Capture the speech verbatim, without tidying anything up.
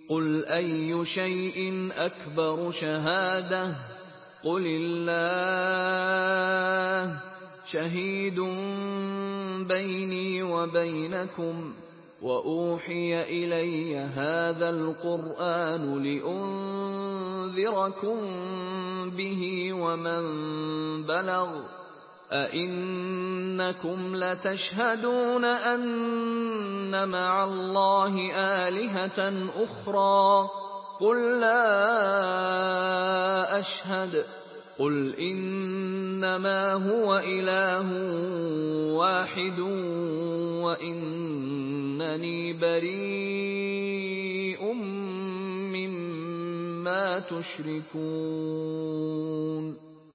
قُلْ أَيُّ شَيْءٍ أَكْبَرُ شَهَادَةً ۖ قُلِ اللَّهُ ۖ شَهِيدٌ بَيْنِي وَبَيْنَكُمْ ۚ وَأُوحِيَ إِلَيَّ هَٰذَا الْقُرْآنُ لِأُنذِرَكُم بِهِ وَمَن بَلَغَ ۚ أَئِنَّكُمْ لَتَشْهَدُونَ أَنَّ مَعَ اللَّهِ آلِهَةً أُخْرَىٰ ۚ قُل لَّا أَشْهَدُ ۚ قُلْ إِنَّمَا هُوَ إِلَٰهٌ وَاحِدٌ وَإِنَّنِي بَرِيءٌ مِّمَّا تُشْرِكُونَ